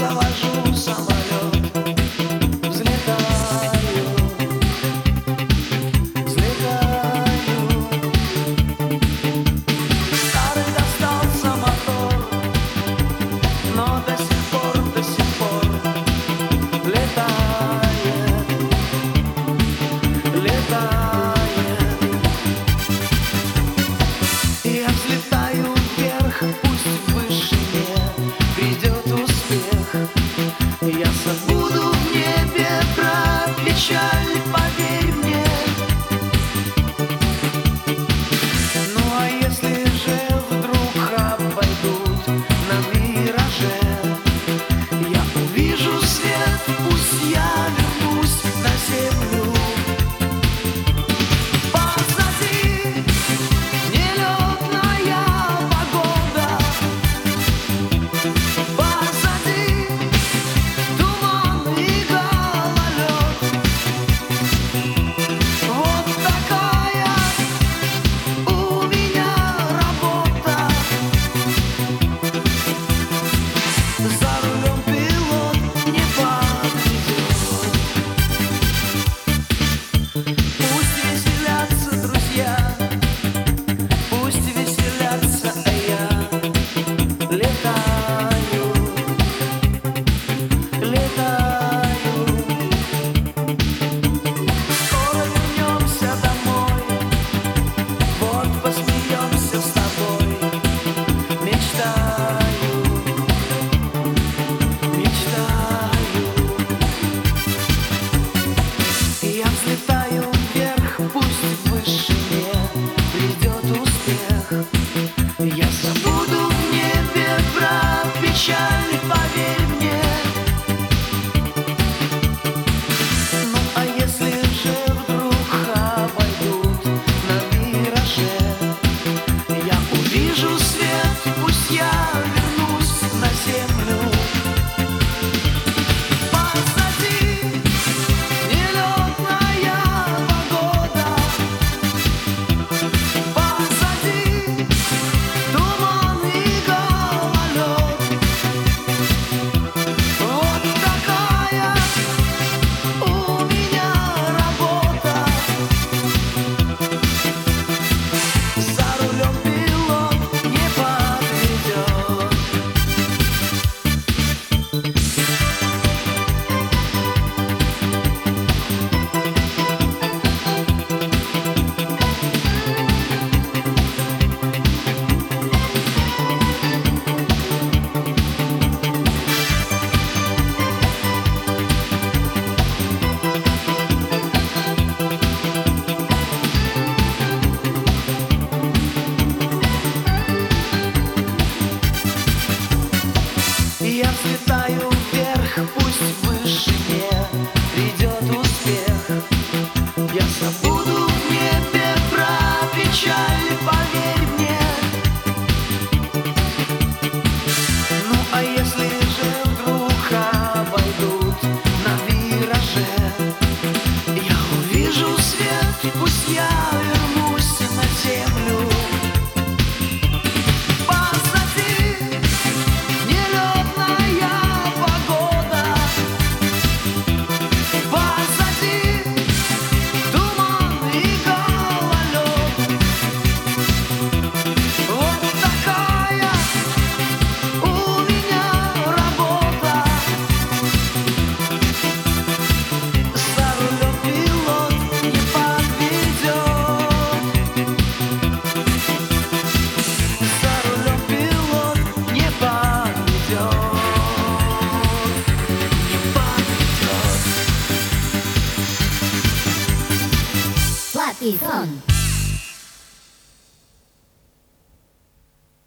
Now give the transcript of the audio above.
завожу самолет, взлетаю, взлетаю. Старый достался мотор, но до сих пор летает, летает. Я взлетаю вверх, пусть в вышине придет успех. Я забуду в небе про печаль, поверь мне. Ну а если же вдруг обойдут на вираже, я увижу свет, пусть я вернусь на землю. Позади нелетная погода, позади туман и гололед. Вот такая у меня работа. За рулем пилот не подведет. Пусть веселятся друзья, пусть веселятся, а я летаю, летаю. Скоро вернемся домой, вот посмеемся с тобой. Мечтаю, мечтаю. Я взлетаю вверх, пусть в вышине придет успех. Я забуду в небе про печаль, поверь мне. Ну а если же вдруг обойдут на вираже, я увижу свет, пусть я